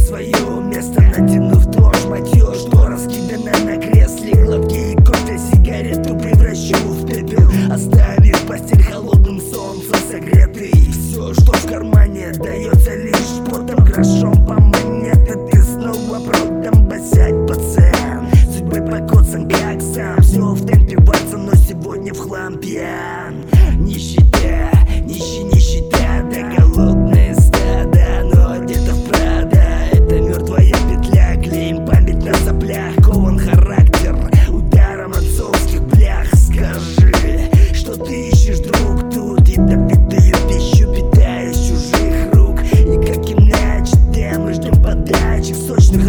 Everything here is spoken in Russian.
свое место, натянув то шматье, что раскидано на кресле. Гладкие кофе, сигарету превращу в пепел, оставив постель холодным солнцем согретый. Все, что в кармане, дается лишь потом, грошом по монете. Ты снова продам, босять пацан, судьбой покоцан как сам. Все в темпе вальса, но сегодня в хлам пьян. Нищета, нищета, да голодные стада, но одета в Прада. Это мертвая петля, клеим память на соплях, кован характер ударом отцовских блях. Скажи, что ты ищешь, друг, тут ядовитую пищу питаешь чужих рук. И как иначе, мы ждем подачи в сочных